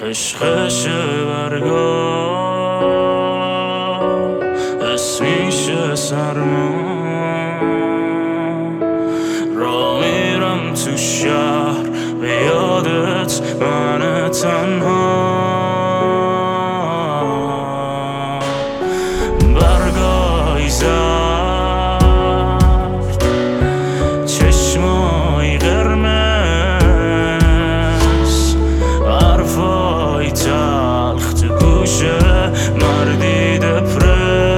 عشقشه برگاه اسمیشه سرما را میرم تو شهر به یادت من تنها برگای زرد چشمای قرمز حرفای تلخ تو گوشه مردی دپرس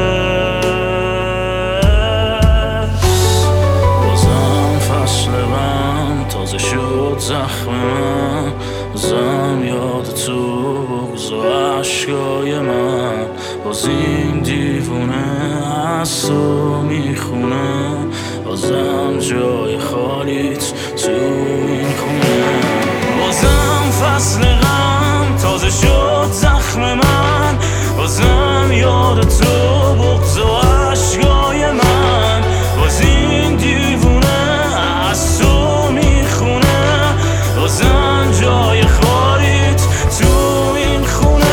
بازم فصل من تازه شد زخم من بازم یاد تو بغض و عشقای من باز این دیوونه از تو میخونه بازم جای خالیت تو این خونه بازم فصل غم تازه شد زخم من بازم یاد تو بغض و عشقای من باز این دیوونه از تو میخونه بازم جای خالیت تو این خونه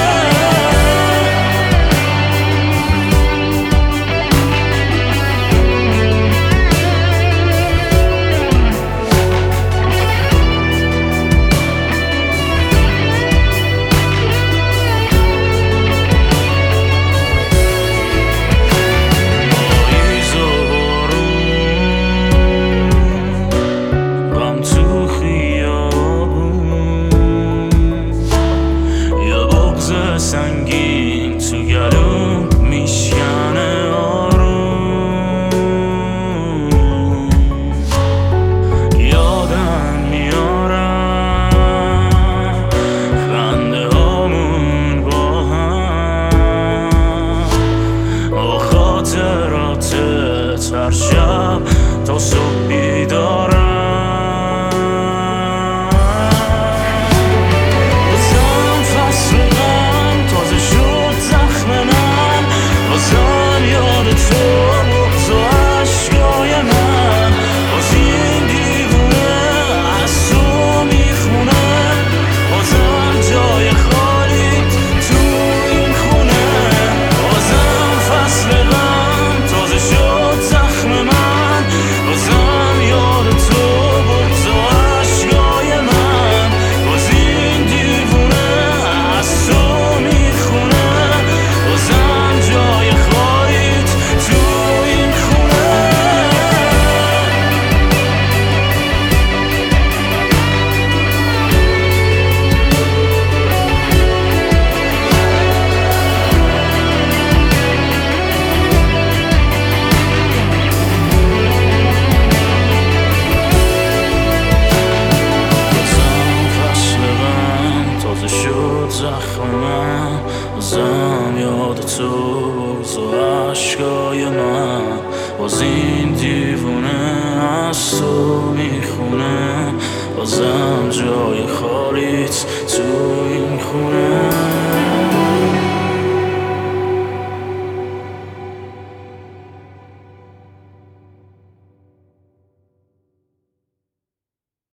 سنگین تو گلوم میشکنه آروم یادم میارم خنده هامون با هم و خاطراتت هر شب تا صبح بیدارم زخم من بازم یاد تو بغض و عشقای من باز این دیوونه از تو میخونه بازم جای خالی